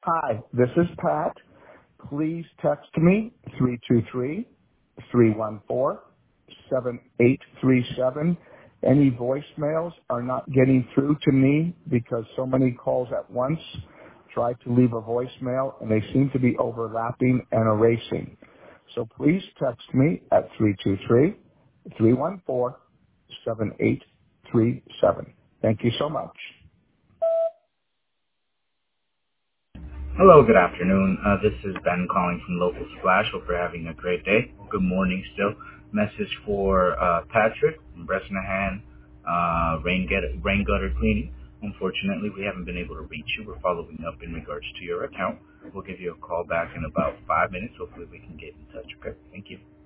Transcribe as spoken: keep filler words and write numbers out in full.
Hi, this is Pat. Please text me three two three, three one four, seven eight three seven. Any voicemails are not getting through to me because so many calls at once try to leave a voicemail and they seem to be overlapping and erasing. So please text me at three two three, three one four, seven eight three seven. Thank you so much. Hello, good afternoon. Uh, this is Ben calling from Local Splash. Hope you're having a great day. Good morning still. Message for uh, Patrick from Bresnahan, uh, rain, gutter, rain gutter cleaning. Unfortunately, we haven't been able to reach you. We're following up in regards to your account. We'll give you a call back in about five minutes. Hopefully we can get in touch, okay? Thank you.